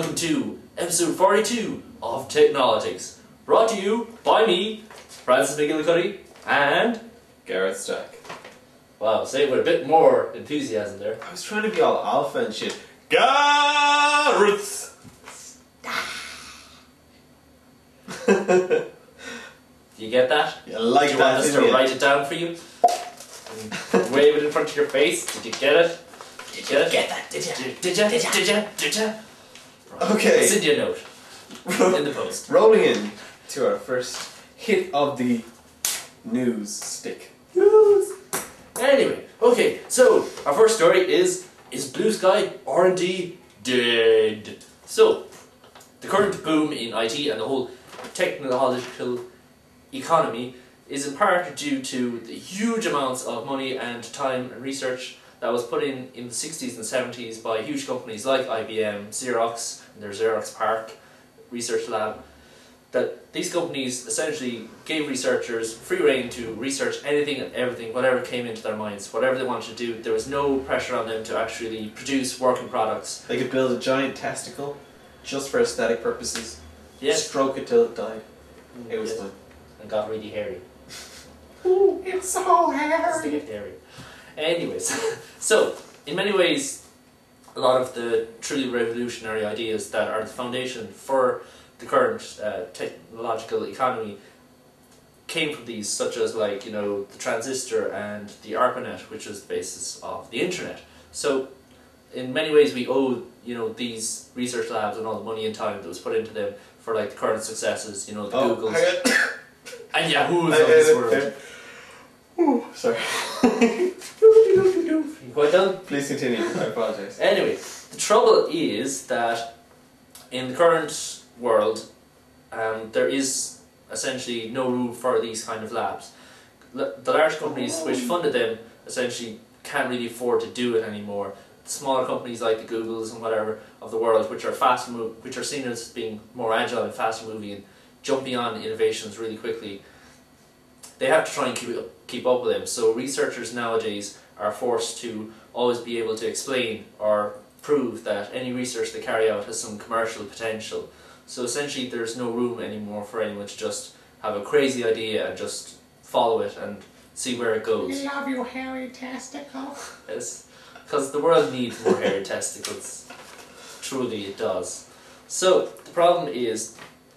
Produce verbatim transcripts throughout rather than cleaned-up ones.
welcome to episode forty-two of Technologics, brought to you by me, Francis McGillicuddy, and Gareth Stack. Wow, say it with a bit more enthusiasm there. I was trying to be all alpha and shit. Gareth! Do you get that? You like Do you that, want us to didn't you? write it down for you? And wave it in front of your face? Did you get it? Did you get it? Get that, did ya? Did you? Did you? Did you? Did you? Right. Okay. Send you a note in the post. Rolling in to our first hit of the news stick. News. Anyway, okay, so our first story is Is Blue Sky R and D dead? So, the current boom in I T and the whole technological economy is in part due to the huge amounts of money and time and research that was put in in the sixties and seventies by huge companies like I B M, Xerox, and their Xerox PARC research lab, that these companies essentially gave researchers free rein to research anything and everything, whatever came into their minds, whatever they wanted to do. There was no pressure on them to actually produce working products. They could build a giant testicle just for aesthetic purposes. Yes. Stroke it till it died. It was Yes. fun. And got really hairy. Ooh, it's so It's to hairy. get hairy. Anyways, so in many ways, a lot of the truly revolutionary ideas that are the foundation for the current uh, technological economy came from these, such as like, you know, the transistor and the ARPANET, which is the basis of the internet. So in many ways we owe, you know, these research labs and all the money and time that was put into them for like the current successes, you know, the Oh, Googles hang on. and Yahoos I- of this I- world. Ooh, sorry. You quite done? Please continue. I apologize. Anyway, the trouble is that in the current world, um, there is essentially no room for these kind of labs. L- The large companies which funded them essentially can't really afford to do it anymore. The smaller companies like the Googles and whatever of the world, which are fast move, which are seen as being more agile and faster moving and jumping on innovations really quickly, they have to try and keep up, keep up with them. So researchers nowadays are forced to always be able to explain or prove that any research they carry out has some commercial potential. So essentially there's no room anymore for anyone to just have a crazy idea and just follow it and see where it goes. Love you, hairy testicle. Because the world needs more hairy testicles. Truly it does. So the problem is,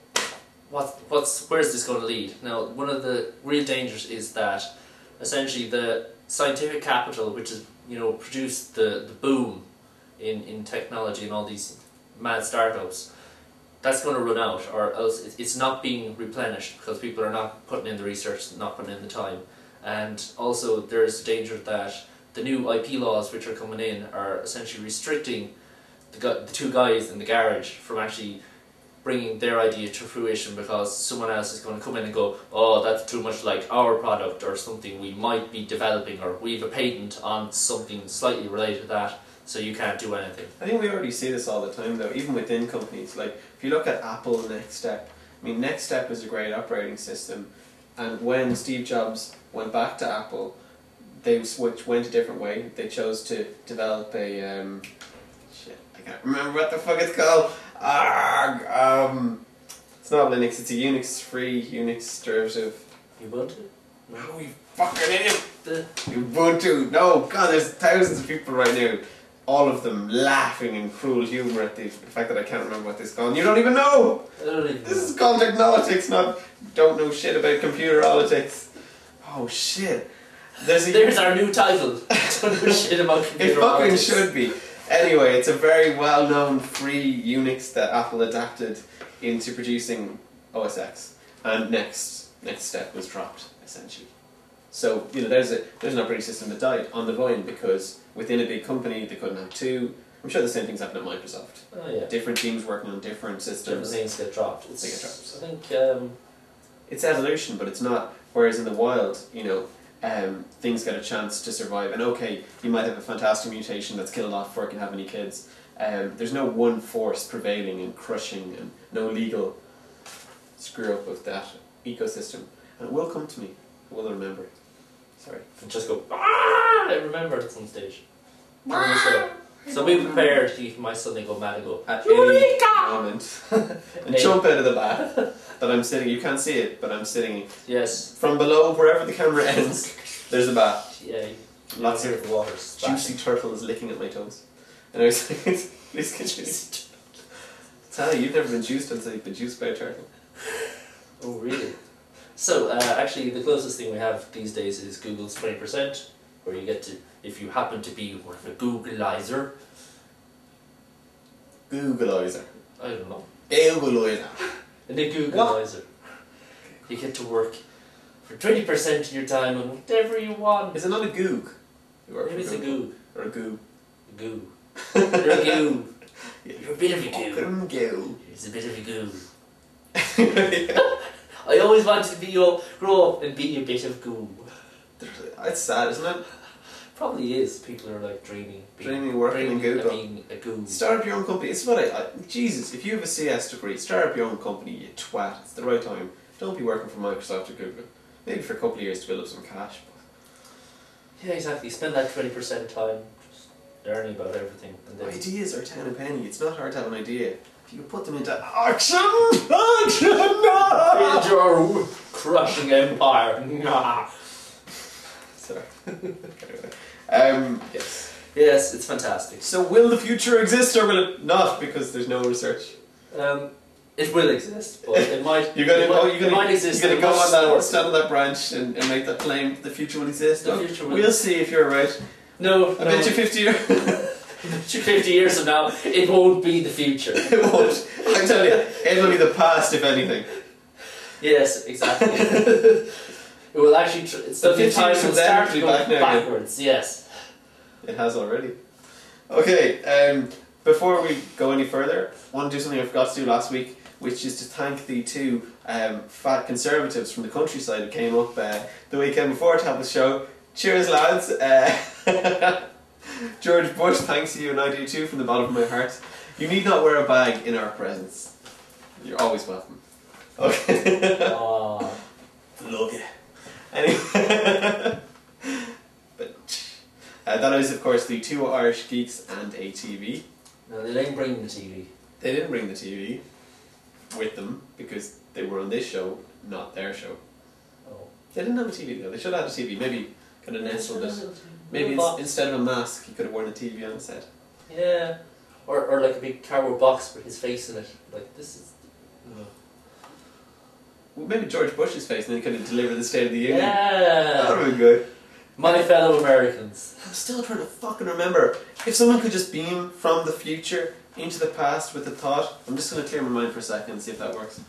what, what's, where's this going to lead? Now, one of the real dangers is that essentially the scientific capital, which has, you know, produced the, the boom in, in technology and all these mad startups, that's going to run out, or else it- it's not being replenished because people are not putting in the research, not putting in the time. And also there's the danger that the new I P laws which are coming in are essentially restricting the, gu- the two guys in the garage from actually bringing their idea to fruition, because someone else is going to come in and go, oh, that's too much like our product or something we might be developing, or we have a patent on something slightly related to that, so you can't do anything. I think we already see this all the time though, even within companies. Like, if you look at Apple Next Step, I mean, Next Step is a great operating system, and when Steve Jobs went back to Apple, they switched, went a different way. They chose to develop a, um, shit, I can't remember what the fuck it's called. Ah, um, it's not Linux, it's a Unix-free, Unix derivative. Ubuntu? Oh, you fucking idiot! The Ubuntu! No, God, there's thousands of people right now, all of them laughing in cruel humour at the, the fact that I can't remember what this is called. You don't even know! I don't even This know. is called technologics, not don't know shit about computer politics. Oh shit. There's a There's our new title. Don't know shit about It computer fucking politics. should be. Anyway, it's a very well known free Unix that Apple adapted into producing O S X. And next next step was dropped, essentially. So, you know, there's a there's an operating system that died on the vine because within a big company they couldn't have two. I'm sure the same thing's happened at Microsoft. Oh yeah. Different teams working on different Different systems. things get dropped. It's, They get dropped. I think um, It's evolution, but it's not. Whereas in the wild, you know, um, things get a chance to survive. And okay, you might have a fantastic mutation that's killed off before it can have any kids. Um, there's no one force prevailing and crushing, and no legal screw up of that ecosystem. And it will come to me. I will remember. Sorry. just go. Ah! I remember at some stage. During the show. So be prepared if my son go mad and go, At Eureka! any moment. And Hey. jump out of the bath that I'm sitting. You can't see it, but I'm sitting Yes. from below, wherever the camera ends. There's a bath. Yeah. Lots Lots of of water. Juicy turtles licking at my toes. And I was like, please get juiced. Tell you, you've never been juiced until you've been juiced by a turtle. Oh, really? So, uh, actually, the closest thing we have these days is Google's twenty percent, where you get to, if you happen to be one of a Googleizer, Googleizer. I don't know, Googleizer. and a Googleizer, you get to work for twenty percent of your time on whatever you want. Is it not a goog? You work Maybe for it's a Google. goo. Or a goo. A goo. You're a goo. You're a bit of a goo. Fucking goo. It's a bit of a goo. I always wanted to be your, grow up and be a bit of goo. It's sad, isn't it? Probably is. People are like dreaming. being- Dreaming, working in dreaming of Google. being a goo. Start up your own company. It's what I, I. Jesus, if you have a C S degree, start up your own company, you twat. It's the right time. Don't be working for Microsoft or Google. Maybe for a couple of years to build up some cash. Yeah, exactly. Spend that twenty percent time just learning about everything. And But then ideas are ten a penny. It's not hard to have an idea. If you can put them into action, action, no! build your crushing empire. Sorry. um, yes. Yes, it's fantastic. So, will the future exist or will it not? Because there's no research. Um, it will exist, but it might. You're gonna, it oh, might, you're gonna, it might exist. you're gonna in a go much on that, smaller- stand on that branch and, and make that claim. The future will exist. The Oh, future will. we'll see if you're right. No, I no. bet you fifty years. fifty years from now, it won't be the future. It won't. I tell you, it'll be the past, if anything. Yes, exactly. It will actually. Tr- it's The the fifty time years will from then start will be going back now again. backwards. Yes. It has already. Okay, um, before we go any further, I want to do something I forgot to do last week, which is to thank the two um, fat conservatives from the countryside who came up uh, the weekend before to have the show. Cheers, lads. Uh, George Bush, thanks to you, and I do too from the bottom of my heart. You need not wear a bag in our presence. You're always welcome. Okay. Aw. Love you. Anyway, but uh, that is, of course, the two Irish geeks and a T V. No, they didn't bring the T V. They didn't bring the T V with them because they were on this show, not their show. Oh. They didn't have a T V though. They should have had a T V. Maybe could have nestled it. Maybe Little ins- box. instead of a mask, he could have worn a T V on set. Yeah. Or, or like a big cardboard box with his face in it. Like, this is. No. Well, maybe George Bush's face, and then he could have delivered the State of the Union. That would Yeah! have been good. My fellow Americans. I'm still trying to fucking remember. If someone could just beam from the future into the past with a thought, I'm just going to clear my mind for a second and see if that works.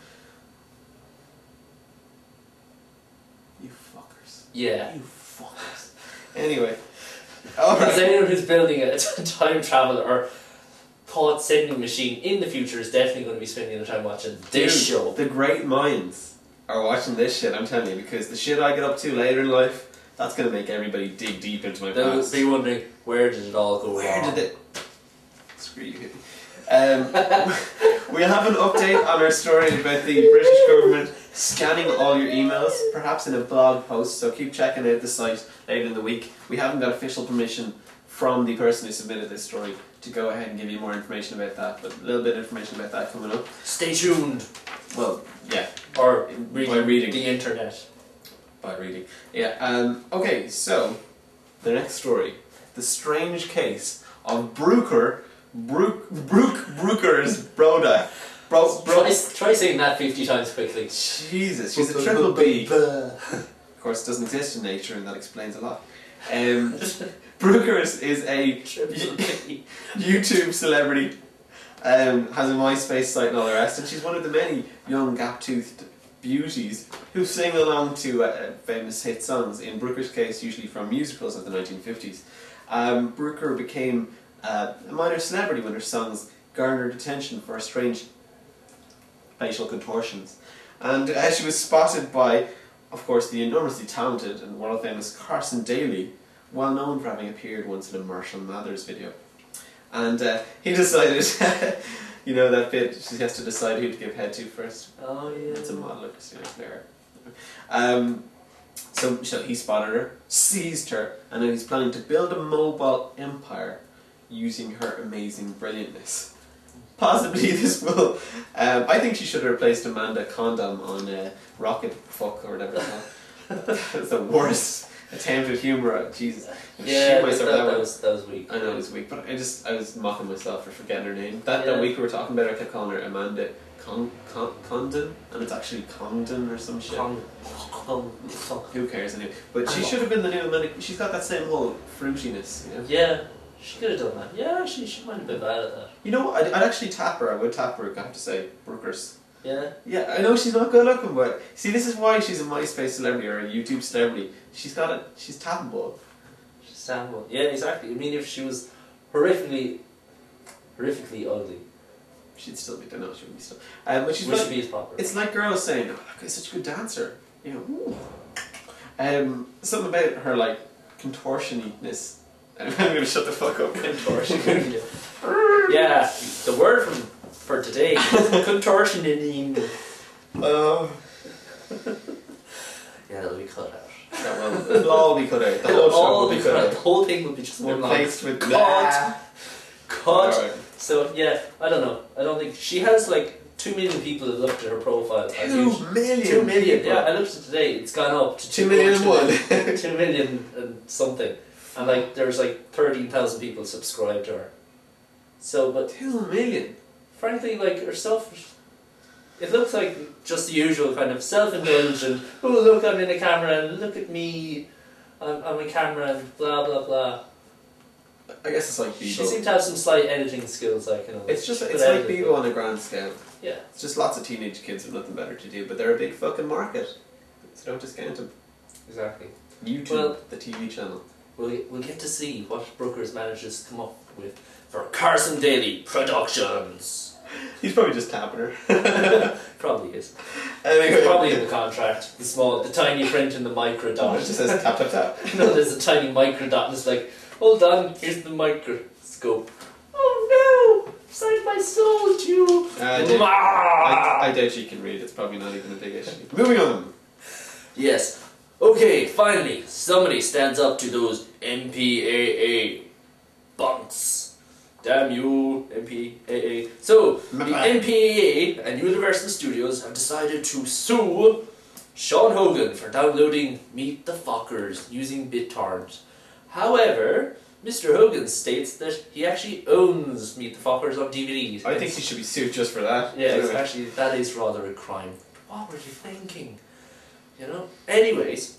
You fuckers. Yeah. You fuckers. Anyway. Because Alright. anyone who's building a time travel or thought sending machine in the future is definitely going to be spending their time watching this Dude, show. The great minds are watching this shit, I'm telling you, because the shit I get up to later in life, that's going to make everybody dig deep into my They'll past. be wondering, where did it all go Where wrong? did it... Screw you, hippie. Um, we have an update on our story about the British government scanning all your emails, perhaps in a blog post, so keep checking out the site later in the week. We haven't got official permission from the person who submitted this story to go ahead and give you more information about that, but a little bit of information about that coming up. Stay tuned. Well, yeah, Or By reading, reading. the internet. by reading. Yeah, um, okay, so, the next story. The strange case of Brooker, Brook, Brook, Brooker's Broda. Bro, bro, Try, try saying that fifty times quickly. Jesus, she's a triple B. Of course, it doesn't exist in nature, and that explains a lot. Um, Brooker is, is a Triple B. YouTube celebrity, um, has a MySpace site and all the rest, and she's one of the many young gap-toothed beauties who sing along to uh, famous hit songs, in Brooker's case usually from musicals of the nineteen fifties. Um, Brooker became uh, a minor celebrity when her songs garnered attention for strange facial contortions. And uh, she was spotted by, of course, the enormously talented and world-famous Carson Daly, well known for having appeared once in a Marshall Mathers video. And uh, he decided, you know that bit, she has to decide who to give head to first. Oh, yeah. It's a model of Christina Aguilera. Um, so, so he spotted her, seized her, and now he's planning to build a mobile empire using her amazing brilliantness. Possibly this will. Um, I think she should have replaced Amanda Condom on uh, Rocket Fuck or whatever it's called. That's the worst attempt at humour. Jesus. Yeah, that, myself that, that that one. was that was weak. I know it was weak, but I just I was mocking myself for forgetting her name. That Yeah. that week we were talking about, I kept calling her Amanda Con, Con, Condon, and it's actually Condon or some shit. Con- con- con- Who cares anyway? But she should have been the new Amanda. She's got that same whole fruitiness, you know. Yeah, she could have done that. Yeah, actually, she might have been bad at that. You know what? I'd, I'd actually tap her. I would tap her. I have to say, Brookers. Yeah. Yeah, I know she's not good looking, but see, this is why she's a MySpace celebrity or a YouTube celebrity. She's got it. She's tappable. She's terrible. Yeah, exactly. I mean, if she was horrifically, horrifically ugly, She'd still be. No, she wouldn't be still. Um, but she's would like, she be as popular? it's like girls saying, "Oh, that guy's such a good dancer." You know. Ooh. Um, something about her like contortioniness. I'm gonna shut the fuck up. Contortion. Yeah, the word from for today is contortioning. Oh. Yeah, that'll be cut out. Yeah, well, it'll all be cut out. The whole It'll show all will be cut The out. whole thing will be just one long Replaced with cut. nah. Cut. Alright. So yeah, I don't know. I don't think she has like two million people that looked at her profile. I think Two million. Two million. people. Yeah, I looked at it today. It's gone up to Two million and one. Two million and something. And like there's like thirteen thousand people subscribed to her. So, but Two million. frankly, like her stuff, it looks like just the usual kind of self-indulgent. Oh, look, I'm in a camera and look at me. I'm, I'm a camera and blah blah blah. I guess it's like She Bebo. seemed to have some slight editing skills, like you know. It's just she it's could like edit it, Bebo on a grand scale. but- Yeah, It's just lots of teenage kids with nothing better to do, but they're a big fucking market. So don't discount them. exactly. YouTube, Well- the T V channel. We'll we'll get to see what Brooker's manages to come up with for Carson Daly Productions. He's probably just tapping her. Probably is. Anyway, It's probably in the contract. The small, the tiny print in the micro Oh, dot. it just says tap tap tap. No, there's a tiny micro dot, and it's like, hold on, here's the microscope. Oh no! Signed my soul to you. Uh, I, doubt, I, I doubt she can read. It's probably not even a big issue. Moving on. Yes. Okay, finally, somebody stands up to those M P A A bunks. Damn you, M P A A. So, the M P A A and Universal Studios have decided to sue Sean Hogan for downloading Meet the Fockers using BitTorrent. However, Mister Hogan states that he actually owns Meet the Fockers on D V D. I think he should be sued just for that. Yeah, it's Anyway. actually, that is rather a crime. What were you thinking? You know? Anyways.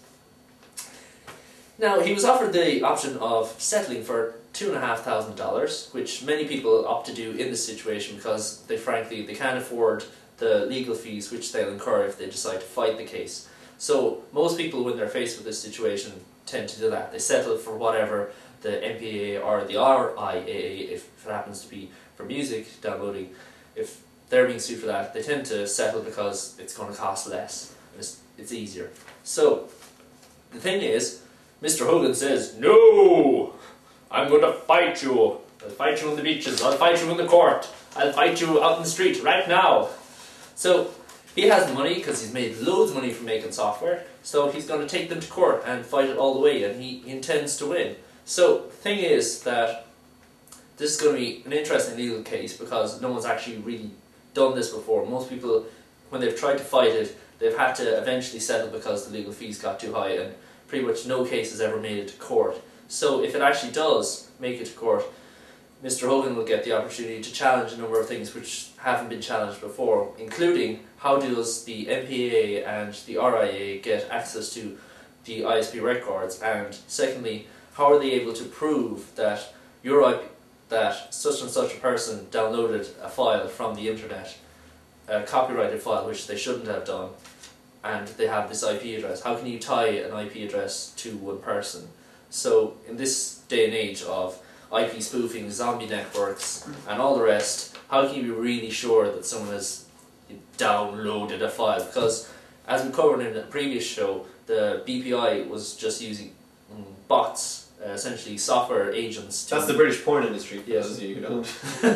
Now, he was offered the option of settling for two and a half thousand dollars, which many people opt to do in this situation because they frankly, they can't afford the legal fees which they'll incur if they decide to fight the case. So, most people when they're faced with this situation tend to do that. They settle for whatever the M P A A or the R I A A, if it happens to be for music downloading, if they're being sued for that, they tend to settle because it's going to cost less and it's, it's easier. So, the thing is, Mister Hogan says, no, I'm going to fight you. I'll fight you on the beaches, I'll fight you in the court, I'll fight you out in the street right now. So, he has the money because he's made loads of money from making software, so he's going to take them to court and fight it all the way, and he intends to win. So, the thing is that this is going to be an interesting legal case because no one's actually really done this before. Most people, when they've tried to fight it, they've had to eventually settle because the legal fees got too high, and pretty much no case has ever made it to court. So if it actually does make it to court, Mister Hogan will get the opportunity to challenge a number of things which haven't been challenged before, including how does the M P A A and the R I A A get access to the I S P records, and secondly, how are they able to prove that your I P, that such and such a person downloaded a file from the internet, a copyrighted file which they shouldn't have done, and they have this I P address. How can you tie an I P address to one person? So in this day and age of I P spoofing, zombie networks, and all the rest, how can you be really sure that someone has downloaded a file? Because as we covered in the previous show, the B P I was just using mm, bots, uh, essentially software agents. To That's the British porn industry, for Yes. those of you who don't.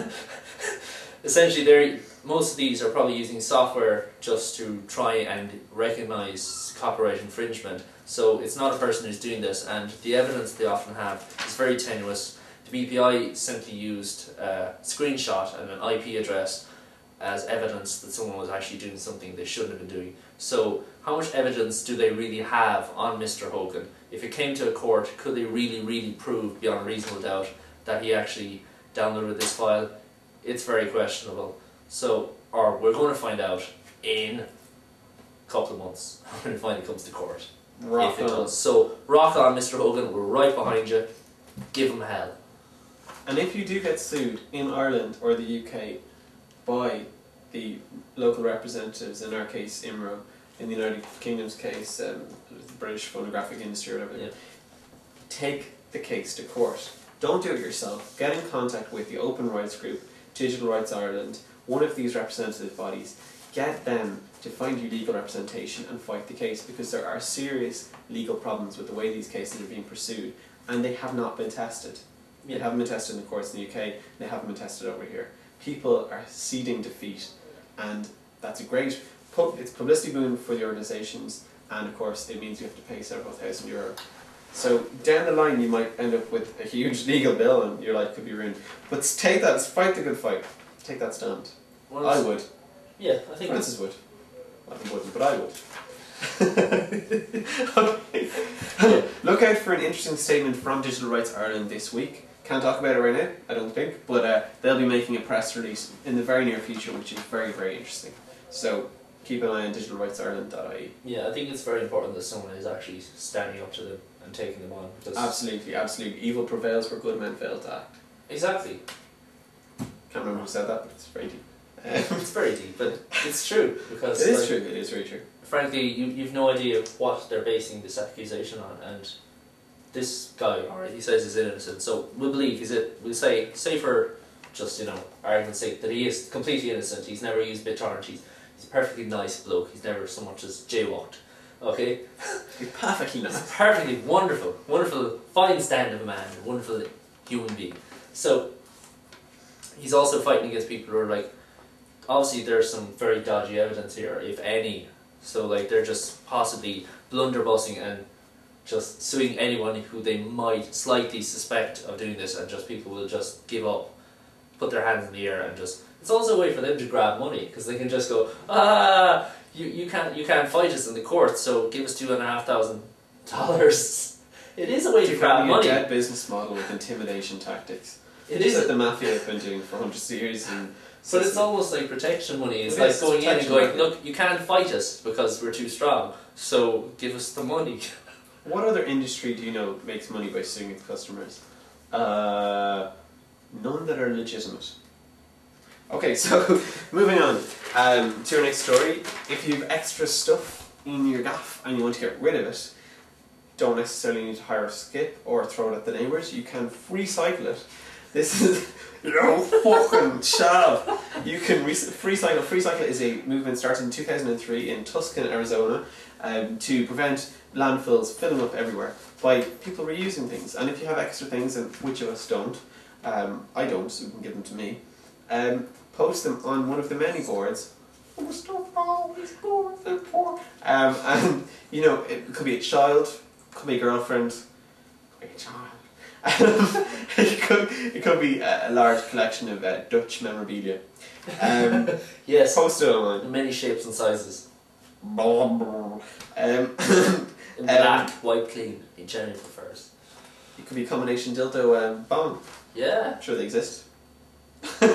Essentially, they're, most of these are probably using software just to try and recognise copyright infringement. So it's not a person who's doing this, and the evidence they often have is very tenuous. the B P I simply used a screenshot and an I P address as evidence that someone was actually doing something they shouldn't have been doing. So how much evidence do they really have on Mister Hogan? If it came to a court, could they really, really prove beyond reasonable doubt that he actually downloaded this file? It's very questionable. So, or we're going to find out in a couple of months when it finally comes to court. Rock if it on. does. So rock on, Mister Hogan, we're right behind you. Give him hell. And if you do get sued in Ireland or the U K by the local representatives, in our case I M R O, in the United Kingdom's case um, the British Phonographic Industry or whatever, Yeah. take the case to court. Don't do it yourself. Get in contact with the Open Rights Group, Digital Rights Ireland, one of these representative bodies. Get them to find you legal representation and fight the case, because there are serious legal problems with the way these cases are being pursued, and they have not been tested. They Yeah. haven't been tested in the courts in the U K, they haven't been tested over here. People are ceding defeat, and that's a great pub- it's publicity boon for the organisations, and of course it means you have to pay several thousand euro. So down the line you might end up with a huge legal bill and your life could be ruined. But take that, fight the good fight. Take that stand. Well, I would. Yeah, I think Francis would. Well, he wouldn't, but I would. Okay. Look out for an interesting statement from Digital Rights Ireland this week. Can't talk about it right now, I don't think, but uh, they'll be making a press release in the very near future, which is very, very interesting. So keep an eye on digital rights ireland dot I E. Yeah, I think it's very important that someone is actually standing up to them and taking them on. Because Absolutely, absolutely. Evil prevails where good men fail to act. Exactly. Can't remember who said that, but it's very deep. Um, It's very deep, but it's true. Because it is like, true, it is very true. frankly, you, you've no idea what they're basing this accusation on, and this guy, alright, he says he's innocent, so we'll believe he's it. We'll say, say for just, you know, argument's sake, that he is completely innocent. He's never used BitTorrent. He's, he's a perfectly nice bloke. He's never so much as jaywalked. Okay? You're perfectly He's nice. a perfectly wonderful, wonderful, fine stand of a man, a wonderful human being. So, he's also fighting against people who are like, obviously there's some very dodgy evidence here, if any. So like they're just possibly blunderbussing and just suing anyone who they might slightly suspect of doing this, and just people will just give up, put their hands in the air, and just. It's also a way for them to grab money, because they can just go, ah, you you can't you can't fight us in the court, so give us two and a half thousand dollars. It is a way to It's grab a money. dead business model with intimidation tactics. It Just is. like the mafia have been doing for hundreds of years. And But it's almost like protection money. It's It like is, it's going in and protection going, money. look, you can't fight us because we're too strong, so give us the money. What other industry do you know makes money by suing its customers? Uh, none that are legitimate. Okay, so moving on um, to our next story. If you have extra stuff in your gaff and you want to get rid of it, don't necessarily need to hire a skip or throw it at the neighbours. You can recycle it. This is no fucking shove. You can re- freecycle. Freecycle is a movement started in two thousand three in Tucson, Arizona, um, to prevent landfills filling up everywhere by people reusing things. And if you have extra things, and which of us don't, um, I don't, so you can give them to me. Um, post them on one of the many boards. Oh, stuff always boards and poor. Um, and you know, it could be a child, could be a girlfriend, could be a child. Um, it could it could be a, a large collection of uh, Dutch memorabilia. Um, Yes, post it online. in many shapes and sizes. Um, In black, white, clean, in Jenny prefers. it could be a combination dildo and bong. Yeah. I'm sure they exist. um,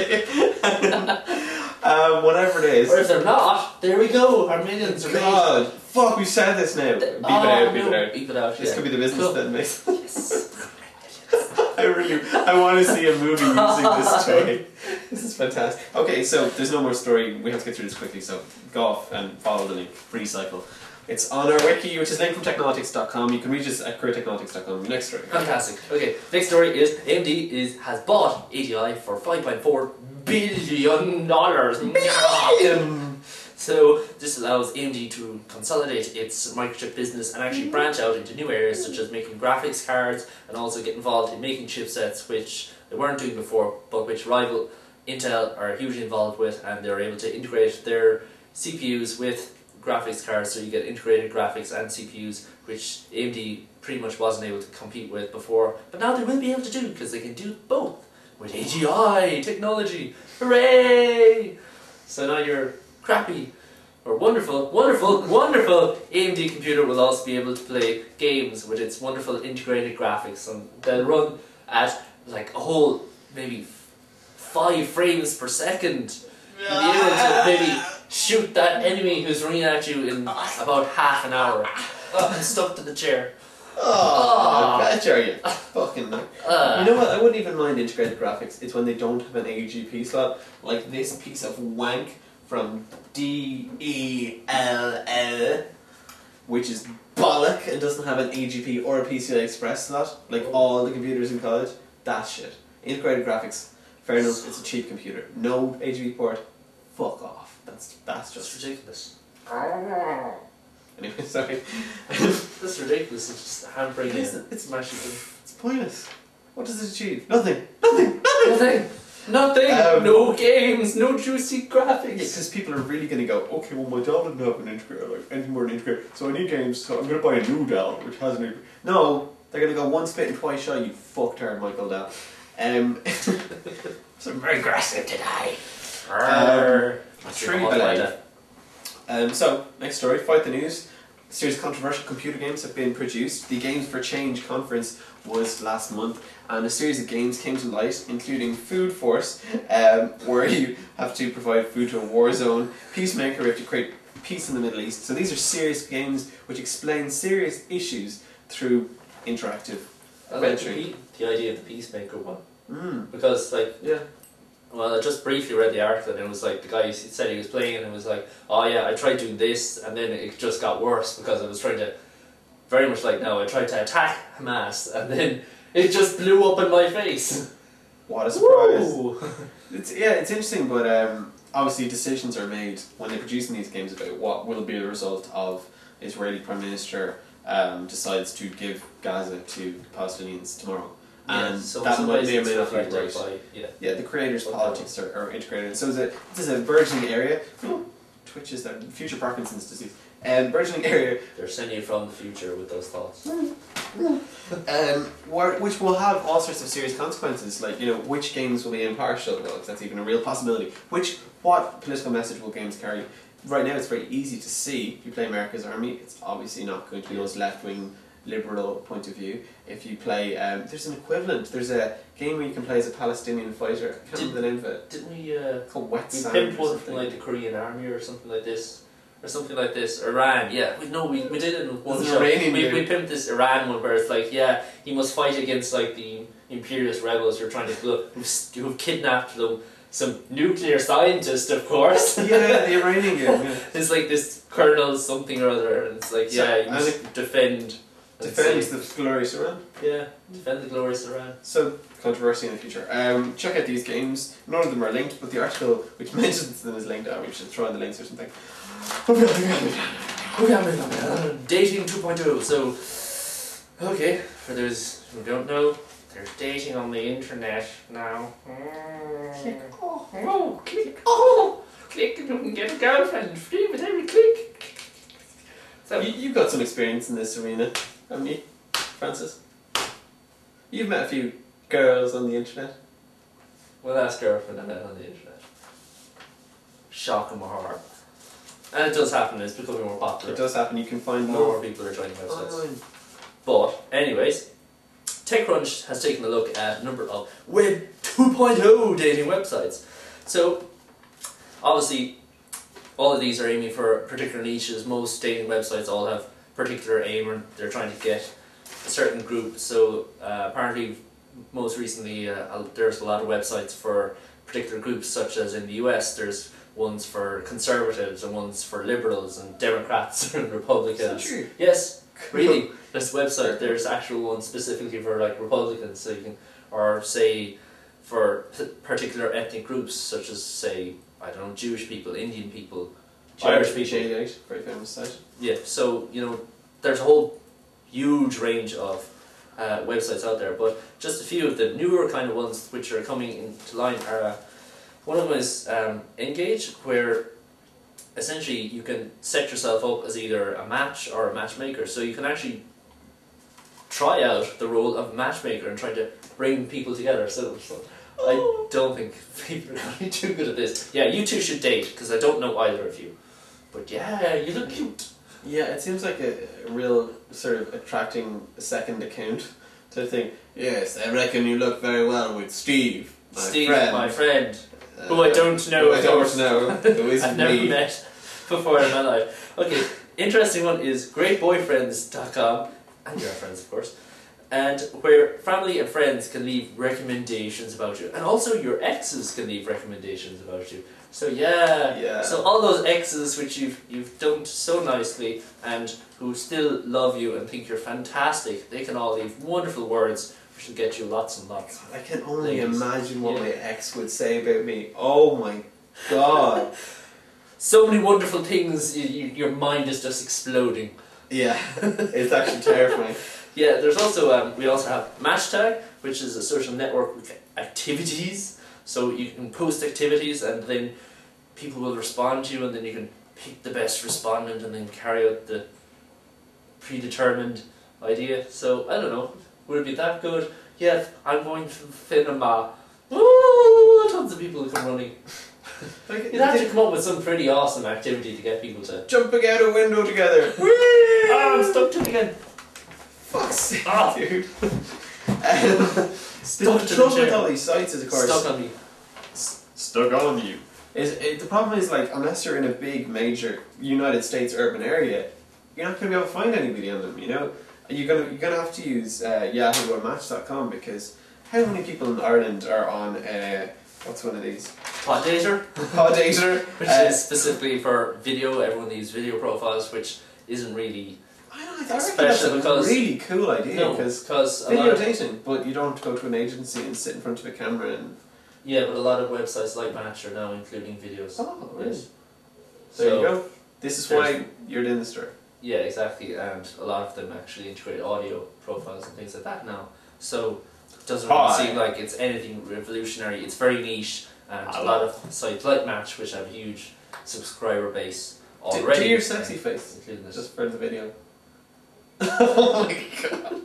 whatever it is. Or if they're not, there we go, our millions are made. God, fuck, we said this now. Beep Oh, it out, beep no, it out. Beep it out, This yeah. could be the business Cool. that makes. Yes. I really, I want to see a movie using this toy. This is fantastic. Okay, so there's no more story. We have to get through this quickly. So go off and follow the link. Freecycle. It's on our wiki, which is linked from technologics dot com. You can reach us at career technologics dot com. Next story. Fantastic. Okay, next story is A M D is has bought A D I for five point four billion dollars. Billion. So this allows A M D to consolidate its microchip business and actually branch out into new areas such as making graphics cards and also get involved in making chipsets, which they weren't doing before, but which rival Intel are hugely involved with, and they're able to integrate their C P Us with graphics cards, so you get integrated graphics and C P Us, which A M D pretty much wasn't able to compete with before, but now they will be able to do because they can do both with A G I technology. Hooray! So now your crappy or wonderful, wonderful, wonderful A M D computer will also be able to play games with its wonderful integrated graphics, and they'll run at like a whole maybe five frames per second. You'll be able to maybe shoot that enemy who's running at you in about half an hour. Oh, I'm stuck to the chair. Oh, I bet you. Fucking no. Uh, You know what? I wouldn't even mind integrated graphics. It's when they don't have an A G P slot, like this piece of wank from D E L L, which is bollock and doesn't have an A G P or a P C I Express slot, like all the computers in college. That shit. Integrated graphics. Fair enough. It's a cheap computer. No A G P port. Fuck off. That's that's That's just ridiculous. Anyway, sorry. That's ridiculous. It's just hampering It you. isn't. It's smashing you. It's pointless. What does it achieve? Nothing. Nothing. Nothing. Nothing. Nothing. Um, no games. No juicy graphics. Because people are really going to go, okay, well, my Dell didn't have an integrator, like anything more than integrator, so I need games, so I'm going to buy a new Dell, which has an integrator. No, they're going to go one spit and twice shy, you fucktard, Michael Dell. Um, So I'm very aggressive today. Arrgh. That's true, your hot but, lighter. um, so, next story, Fight the News. A series of controversial computer games have been produced. The Games for Change conference was last month, and a series of games came to light, including Food Force, um, where you have to provide food to a war zone, Peacemaker, where you have to create peace in the Middle East. So these are serious games which explain serious issues through interactive I like the, adventuring. pe- the idea of the Peacemaker one. Mm. Because, like, Yeah. well, I just briefly read the article and it was like the guy said he was playing and it was like, oh yeah, I tried doing this and then it just got worse because I was trying to, very much like now, I tried to attack Hamas and then it just blew up in my face. What a surprise. Woo! It's, yeah, it's interesting, but um, obviously decisions are made when they're producing these games about what will be the result of Israeli Prime Minister um, decides to give Gaza to Palestinians tomorrow. Yeah, And so that some might ways may or it's may not be reflected right. by, yeah. Yeah, the creators' Okay. politics are, are integrated. So it's a, this is a burgeoning area. Oh, Twitch is there. Future Parkinson's disease. Um, burgeoning area They're sending you from the future with those thoughts. um, where, which will have all sorts of serious consequences. Like, you know, which games will be impartial? Well, that's even a real possibility. Which, what political message will games carry? Right now, it's very easy to see. If you play America's Army, it's obviously not going to be those left-wing, liberal point of view. If you play, um, there's an equivalent. There's a game where you can play as a Palestinian fighter. I can't remember the name of it. Didn't we, uh, It's called Wet we Sand pimped or one something. from like the Korean army or something like this? Or something like this. Iran, yeah. We, no, we, we did it in one There's an shot. Iranian We, game. we pimped this Iran one where it's like, yeah, he must fight against like the imperialist rebels who are trying to kill, who've, who've kidnapped them. Some nuclear scientist, of course. Yeah, the Iranian game. Yeah. It's like this colonel something or other, and it's like, So- yeah, you and must defend. and Defends save. the glorious Iran. Yeah, defend the glorious Iran. So, controversy in the future. Um, check out these games. None of them are linked, but the article which mentions them is linked. Oh, we should throw in the links or something. Dating two point oh. So, okay, for those who don't know, there's dating on the internet now. Click. Oh. Oh, click. Oh, click and you can get a girlfriend free with every click. So, You, you've got some experience in this arena, haven't you, Francis? You've met a few girls on the internet. my last girlfriend I met on the internet. Shock and horror. And it does happen, it's becoming more popular. It does happen, you can find More and more more people are joining websites. online. But, anyways, TechCrunch has taken a look at a number of Web two point oh dating websites. So, obviously, all of these are aiming for particular niches. Most dating websites all have particular aim, and they're trying to get a certain group. So, uh, apparently, most recently, uh, there's a lot of websites for particular groups, such as in the U S, there's ones for conservatives and ones for liberals and Democrats and Republicans. Is that true? Yes, really. This website, there's actual ones specifically for like Republicans, so you can, or say for p- particular ethnic groups, such as say I don't know, Jewish people, Indian people, Irish people. J eight, very famous site. Yeah, so you know, there's a whole huge range of uh, websites out there, but just a few of the newer kind of ones which are coming into line are. Uh, one of them is um, Engage, where essentially you can set yourself up as either a match or a matchmaker. So you can actually try out the role of matchmaker and try to bring people together. So, so I don't think people are going to be too good at this. Yeah, you two should date, because I don't know either of you. But yeah, you look cute. Yeah, it seems like a, a real sort of attracting second account to think, yes, I reckon you look very well with Steve, my Steve, friend. my friend, Uh, who I don't know. Who I of don't course. know. Who is I've never me. met before in my life. Okay, interesting one is great boyfriends dot com, and your friends of course, and where family and friends can leave recommendations about you, and also your exes can leave recommendations about you. So yeah, Yeah. so all those exes which you've you've done so nicely and who still love you and think you're fantastic, they can all leave wonderful words which will get you lots and lots. I can only Ladies. imagine what Yeah. my ex would say about me. Oh my god. So many wonderful things, you, you, your mind is just exploding. Yeah, it's actually terrifying. Yeah, there's also, um, we also have Mashtag, which is a social network with activities. So you can post activities and then people will respond to you, and then you can pick the best respondent and then carry out the predetermined idea. So, I don't know, would it be that good? Yeah, I'm going to cinema. Woo! Tons of people will come running. Like, You'd have to come up with some pretty awesome activity to get people to... jumping out a window together. Oh, I'm stuck to it again. Fuck's sake, Ah. dude. Um, Stuck the to the trouble with chair. all these sites is, of course, Stuck on me. s- stuck on you. Is it, the problem is, like, unless you're in a big, major United States urban area, you're not going to be able to find anybody on them. You know, you're gonna you're gonna have to use uh, Yahoo or Match dot com, because how many people in Ireland are on uh, what's one of these? Poddater, Poddater, which uh, is specifically for video. Everyone needs video profiles, which isn't really I don't know. I reckon special that's a because- really cool idea, no, because because a video lot of, dating, but you don't have to go to an agency and sit in front of a camera and. yeah, but a lot of websites like Match are now including videos. Oh, really? Yes. There So, you go. This is there's- why you're in the store. Yeah, exactly, and a lot of them actually integrate audio profiles and things like that now. So it doesn't really Hi. seem like it's anything revolutionary. It's very niche, and a Hello. lot of sites like Match, which have a huge subscriber base Do, already, do your sexy face, including this. just for the video. Oh my god.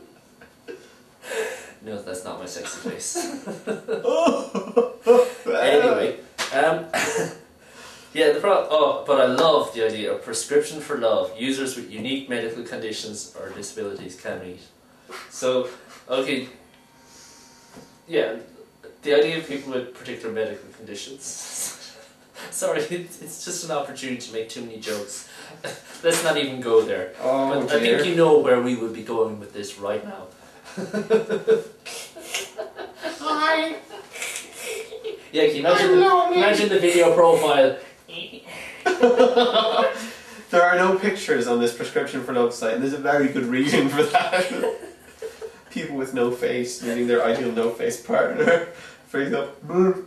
No, that's not my sexy face. Oh. Anyway, um, yeah, the pro- oh, but I love the idea of prescription for love. Users with unique medical conditions or disabilities can meet. So, okay, yeah, the idea of people with particular medical conditions. Sorry, it's it's just an opportunity to make too many jokes. Let's not even go there. Oh But I dear. think you know where we would be going with this right now. Hi. Yeah, can you imagine, I'm the, lonely. imagine the video profile. There are no pictures on this prescription for love site, and there's a very good reason for that. People with no face meeting their ideal no face partner. For example.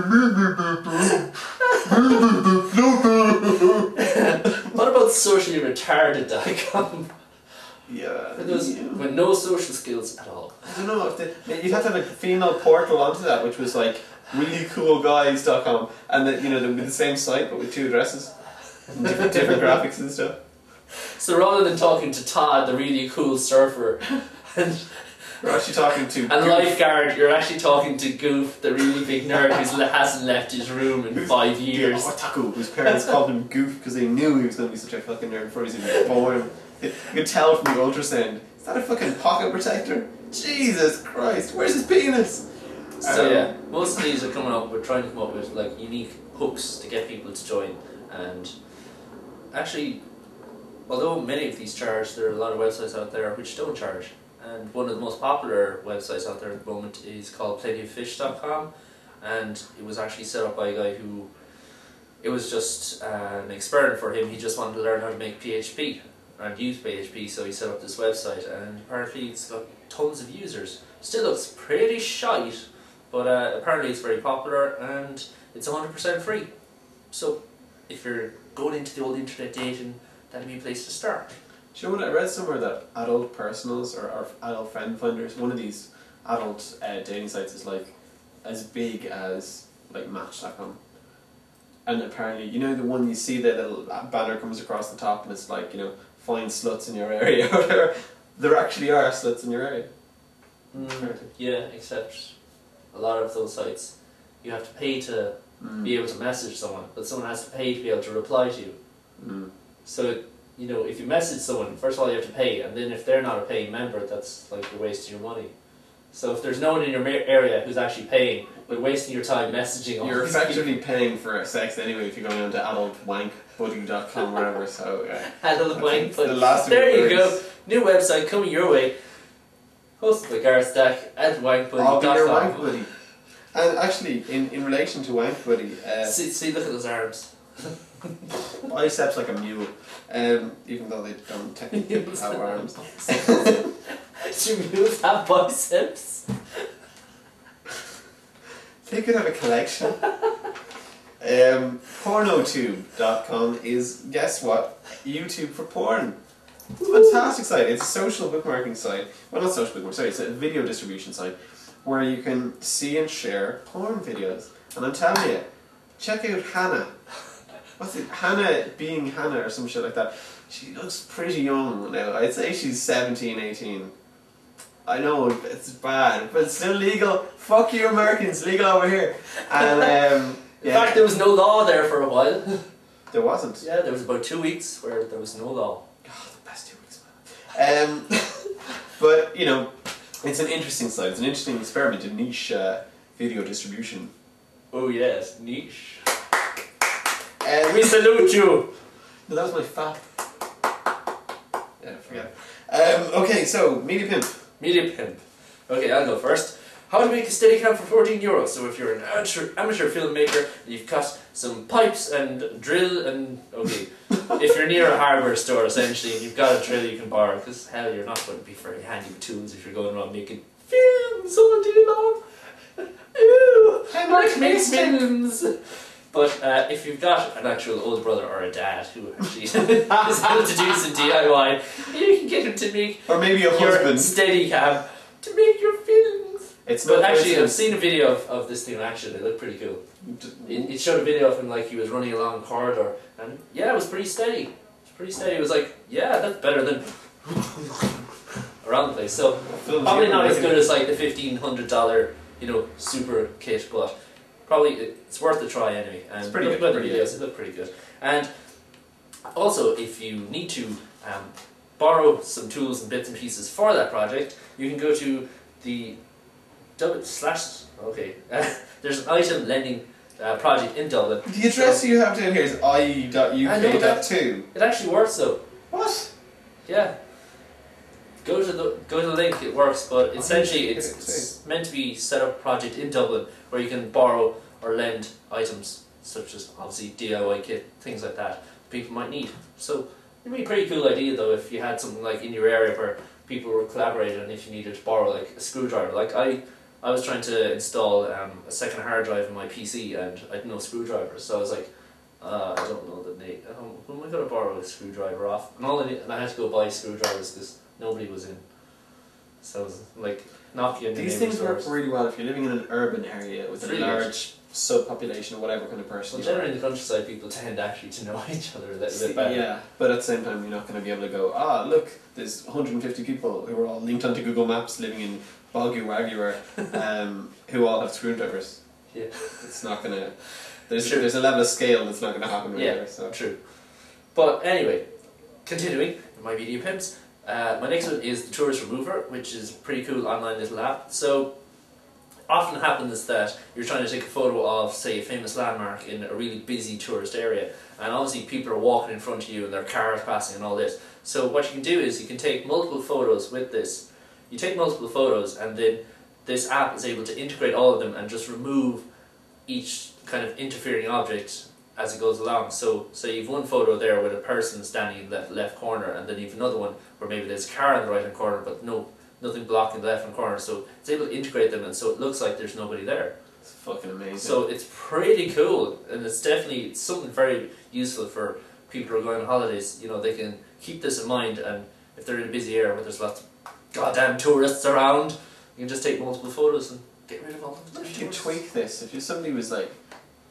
What about socially retarded dot com? Yeah. For those yeah. with no social skills at all. I don't know if the, you'd have to have a female portal onto that, which was like really cool guys dot com, and that, you know, they'd be the same site but with two addresses, and different, different graphics and stuff. So rather than talking to Todd, the really cool surfer, and, We're actually talking to and Goof, lifeguard, you're actually talking to Goof, the really big nerd who hasn't left his room in five the years. otaku, whose parents called him Goof because they knew he was going to be such a fucking nerd before he was even born. You could tell from the ultrasound. Is that a fucking pocket protector? Jesus Christ, where's his penis? So Um, yeah, most of these are coming up. We're trying to come up with like unique hooks to get people to join, and actually, although many of these charge, there are a lot of websites out there which don't charge. And one of the most popular websites out there at the moment is called plenty of fish dot com, and it was actually set up by a guy who, it was just uh, an experiment for him. He just wanted to learn how to make P H P and use P H P, so he set up this website, and apparently it's got tons of users. Still looks pretty shite, but uh, apparently it's very popular and it's one hundred percent free. So if you're going into the old internet dating, that'd be a place to start. Do you know what I read somewhere that adult personals or, or adult friend finders, one of these adult uh, dating sites is like as big as like Match dot com. and apparently, you know the one you see the little banner comes across the top and it's like, you know, find sluts in your area or whatever. There actually are sluts in your area. Mm, yeah, except a lot of those sites you have to pay to Mm. be able to message someone, but someone has to pay to be able to reply to you. Mm. So, you know, if you message someone, first of all you have to pay, and then if they're not a paying member, that's like you're wasting your money. So if there's no one in your ma- area who's actually paying, you're wasting your time messaging all You're these effectively paying for sex anyway if you're going on to adult wank buddy dot com or whatever, so yeah. Adult wank The buddy. last of There your you go. words. New website coming your way. Hosted by Gareth Stack at wank buddy I'll be dot your com. wank buddy. And actually, in, in relation to wank buddy, uh, See, see, look at those arms. biceps like a mule, um, even though they don't technically have arms. Do mules have biceps? They could have a collection. um, pornotube dot com is, guess what? YouTube for porn. It's a fantastic site. It's a social bookmarking site. Well, not social bookmarking, sorry, it's a video distribution site where you can see and share porn videos. And I'm telling you, check out Hannah. What's it? Hannah being Hannah or some shit like that. She looks pretty young now. I'd say she's seventeen, eighteen. I know, it's bad, but it's still legal. Fuck you Americans, legal over here. And um, In yeah, fact, there was no law there for a while. there wasn't. Yeah, there was about two weeks where there was no law. God, the best two weeks, man. Um, but, you know, it's an interesting site. It's an interesting experiment in niche uh, video distribution. Oh yes, niche. Um, We salute you! no, that was my fap. Yeah, forget it. Um, okay, so, Media Pimp. Media Pimp. Okay, I'll go first. How to make a Steadicam for fourteen euros. So if you're an amateur, amateur filmmaker, you've got some pipes and drill and... Okay, if you're near a hardware store, essentially, and you've got a drill you can borrow, because hell, you're not going to be very handy with tools if you're going around making films all day long. Ew! I like make films! But uh, if you've got an actual older brother or a dad who actually is able to do some D I Y, you can get him to make Or maybe a your husband. Steadicam to make your films. It's But not actually, I've coincidence. seen a video of, of this thing in action. It looked pretty cool. It, it showed a video of him like he was running along a corridor, and yeah, it was pretty steady. It was pretty steady. It was like, yeah, that's better than around the place. So Films probably you not as can- good as like the fifteen hundred dollar, you know, super kit, but probably it's worth a try anyway. And It's pretty look good, at the pretty videos; it looked pretty good. And also, if you need to um, borrow some tools and bits and pieces for that project, you can go to the double slash. Okay, there's an item lending uh, project in Dublin. The address So- you have down here is i e dot u I know k that. dot two. It actually works though. What? Yeah. Go to the go to the link. It works, but essentially okay, it's, okay. it's meant to be set up a project in Dublin where you can borrow or lend items such as obviously D I Y kit, things like that people might need. So it'd be a pretty cool idea though if you had something like in your area where people were collaborating and if you needed to borrow like a screwdriver. Like I, I was trying to install um, a second hard drive in my P C and I had no screwdriver, so I was like, uh, I don't know the name. Um, who am I going to borrow a screwdriver off? And all I need, and I had to go buy screwdrivers because nobody was in. So I was like knocking on the These neighbour's things work doors. really well if you're living in an urban area with It's a really large subpopulation of whatever kind of person Well, you are. generally in the countryside, people tend actually to know each other a little See, bit better. yeah, but at the same time, you're not going to be able to go, ah, look, there's one hundred fifty people who are all linked onto Google Maps living in Boggy Waggy, um, who all have screwdrivers. Yeah. It's not going to. There's Sure. there's a level of scale that's not going to happen right Yeah, there. So. True. But anyway, continuing my media pimps. Uh, my next one is the Tourist Remover, which is a pretty cool online little app. So, often happens that you're trying to take a photo of, say, a famous landmark in a really busy tourist area, and obviously people are walking in front of you and their cars passing and all this. So what you can do is you can take multiple photos with this. You take multiple photos and then this app is able to integrate all of them and just remove each kind of interfering object as it goes along. So say you've one photo there with a person standing in the left, left corner, and then you've another one where maybe there's a car in the right hand corner but no nothing blocking the left hand corner, so it's able to integrate them and so it looks like there's nobody there. It's fucking amazing. So it's pretty cool, and it's definitely it's something very useful for people who are going on holidays. You know, they can keep this in mind, and if they're in a busy area where there's lots of goddamn tourists around, you can just take multiple photos and get rid of all of them. if you tweak this, if you somebody was like,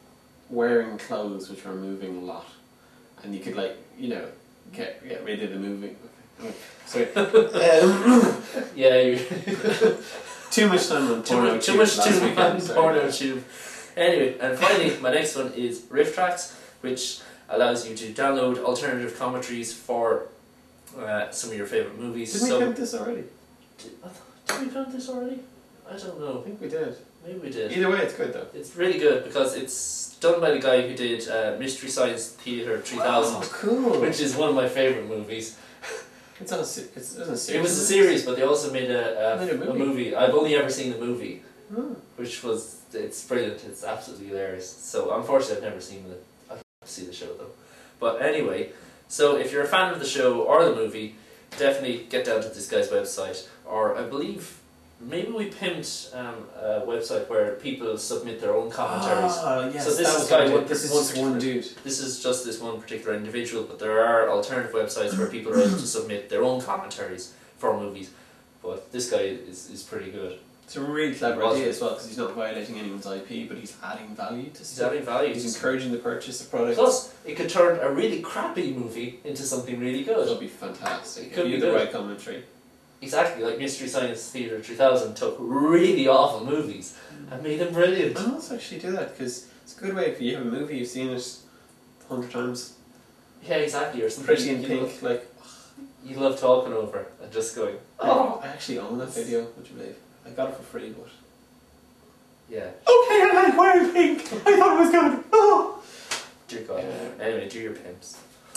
wearing clothes which were moving a lot, and you could like you know get get rid of the moving. Sorry. um, Yeah, you too much time on too porno. much, too much last too weekend, much sorry. porno tube. Anyway, and finally, my next one is Riff Tracks, which allows you to download alternative commentaries for uh, some of your favorite movies. Didn't so, we count this already? did, I thought, did we count this already? I don't I know. think we did. Maybe we did. Either way, it's good though. It's really good because it's done by the guy who did uh, Mystery Science Theater three thousand, Oh, cool. which is one of my favorite movies. It's not a, se- it's, it's a series. It was a isn't series, but they also made a, a, Made a movie. a movie. I've only ever seen the movie, Hmm. which was it's brilliant. It's absolutely hilarious. So unfortunately, I've never seen the. I'd love to see the show though. But anyway, so if you're a fan of the show or the movie, definitely get down to this guy's website. Or I believe maybe we pinned um, a website where people submit their own commentaries. Ah, yes, So this that is was guy one one- dude. This is one just one dude. This is just this one particular individual, but there are alternative websites where people are able to submit their own commentaries for movies. But this guy is, is pretty good. It's a really clever Was idea it? as well because he's not violating anyone's I P, but he's adding value to He's stuff. adding value. He's to encouraging the purchase of products. Plus, it could turn a really crappy movie into something really That'll good. be fantastic. It could if you be have the good. right commentary. Exactly, like Mystery Science Theater three thousand took really awful movies and made them brilliant. I must actually do that because it's a good way if you have a movie you've seen it a hundred times. Yeah, exactly. Or something Pretty in you Pink, Love, like you love talking over and just going, oh, I actually own that video. Would you believe? I got it for free, but yeah, okay, I like wearing pink. I thought it was good. Oh. dear God. Anyway, do your pimps.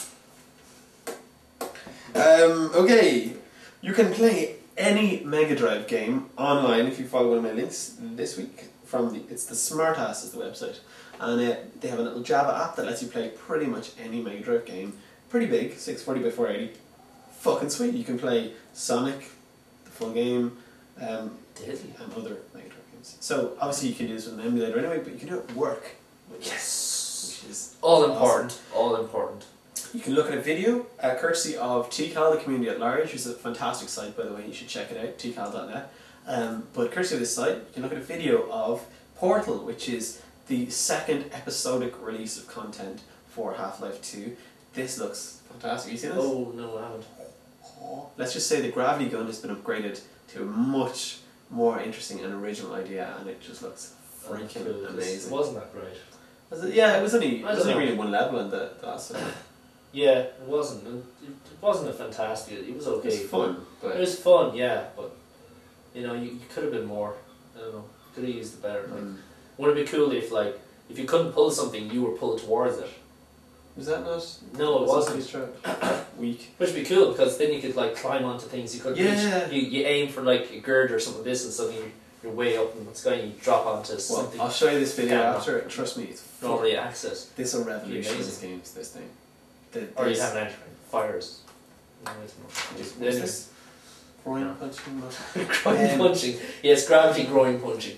Um, okay, you can play any Mega Drive game online if you follow one of my links this week. From the it's the Smartass is the website, and uh, they have a little Java app that lets you play pretty much any Mega Drive game. Pretty big, six forty by four eighty. Fucking sweet. You can play Sonic, the full game, um, Deadly. and other Mega Drive games. So obviously you can do this with an emulator anyway, but you can do it at work. Which Yes. Which is All awesome. important. All important. You can look at a video, uh, courtesy of T C A L, the community at large, which is a fantastic site, by the way. You should check it out, T C A L dot net. Um, but courtesy of this site, you can look at a video of Portal, which is the second episodic release of content for Half-Life two. This looks fantastic. You see this? Oh no, I haven't. Let's just say the gravity gun has been upgraded to a much more interesting and original idea, and it just looks freaking Cool, 'cause amazing. It wasn't that great. Was it? Yeah, it was only, it I was don't only know. really one level in the, the last one. Yeah, it wasn't. It, it wasn't a fantastic. It was okay. It was fun, but It was fun, yeah, but you know, you, you could have been more. I don't know. Could have used it better. Like, um, would it be cool if, like, if you couldn't pull something, you were pulled towards it? was that not? No, it wasn't. Weak. Which would be cool because then you could like climb onto things you couldn't Yeah. reach. You, you aim for like a gird or something like this, and suddenly you're, you're way up in the sky and you drop onto Well, something I'll show you this video Camera. after. Trust me, it's fun. normally access. This will revolutionise amazing. games. This thing. The, Or you this- have an entry. Fires. No, it's not. What's Anyways. this? Groin No. punching. Groin Um, punching. Yes, gravity groin punching.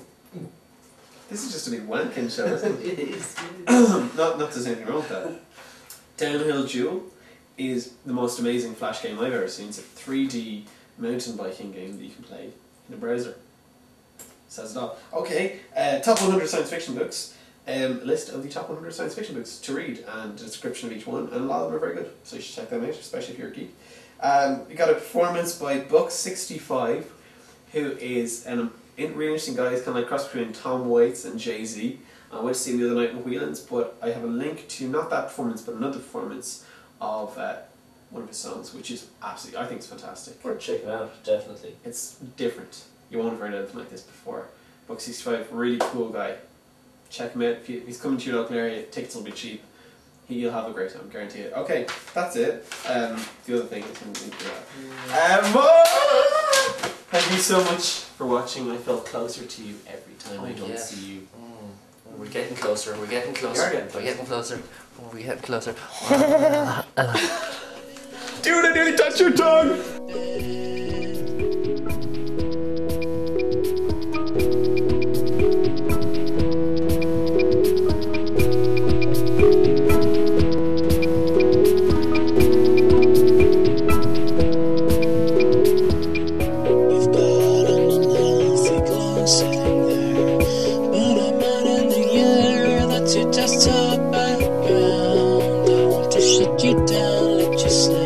This is just a big wanking show, isn't it? It is. not, not that there's anything wrong with that. Downhill Duel is the most amazing flash game I've ever seen. It's a three D mountain biking game that you can play in a browser. Says it all. Okay, uh, top one hundred science fiction books. Um, list of the top one hundred science fiction books to read and a description of each one, and a lot of them are very good, so you should check them out, especially if you're a geek. Um, we got a performance by Buck sixty-five, who is an in- really interesting guy. He's kind of like cross between Tom Waits and Jay-Z. I went to see him the other night in Whelan's, but I have a link to not that performance, but another performance of uh, one of his songs, which is absolutely, I think it's fantastic. Worth checking out, definitely. It's different. You won't have heard anything like this before. Buck sixty-five, really cool guy. Check him out. If, you, if he's coming to your local area, tickets will be cheap. He, you'll have a great time, guarantee it. Okay, that's it. Um, the other thing is, link to that. Um, oh! Thank you so much for watching. I felt closer to you every time I Oh, don't yeah. see you. Mm. We're getting closer, we're getting closer. are getting We're getting closer. We're getting closer. Dude, I nearly touched your tongue! You've got an unhealthy glow sitting there, but I'm not in the air. That's your time. shut you down, let you slide.